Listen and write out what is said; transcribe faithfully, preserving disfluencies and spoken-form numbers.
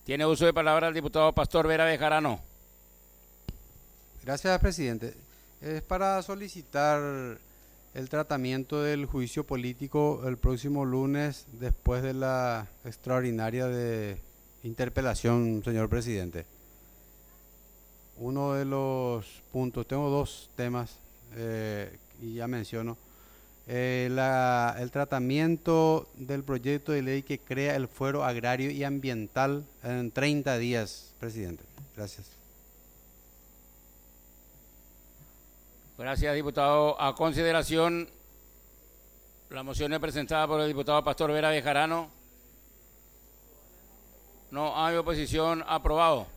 Tiene uso de palabra el diputado Pastor Vera Bejarano. Gracias, presidente. Es para solicitar el tratamiento del juicio político el próximo lunes después de la extraordinaria de interpelación, señor presidente. Uno de los puntos, tengo dos temas eh, y ya menciono. Eh, la, el tratamiento del proyecto de ley que crea el fuero agrario y ambiental en treinta días, presidente. Gracias. Gracias, diputado. A consideración, la moción es presentada por el diputado Pastor Vera Bejarano. No hay oposición. Aprobado.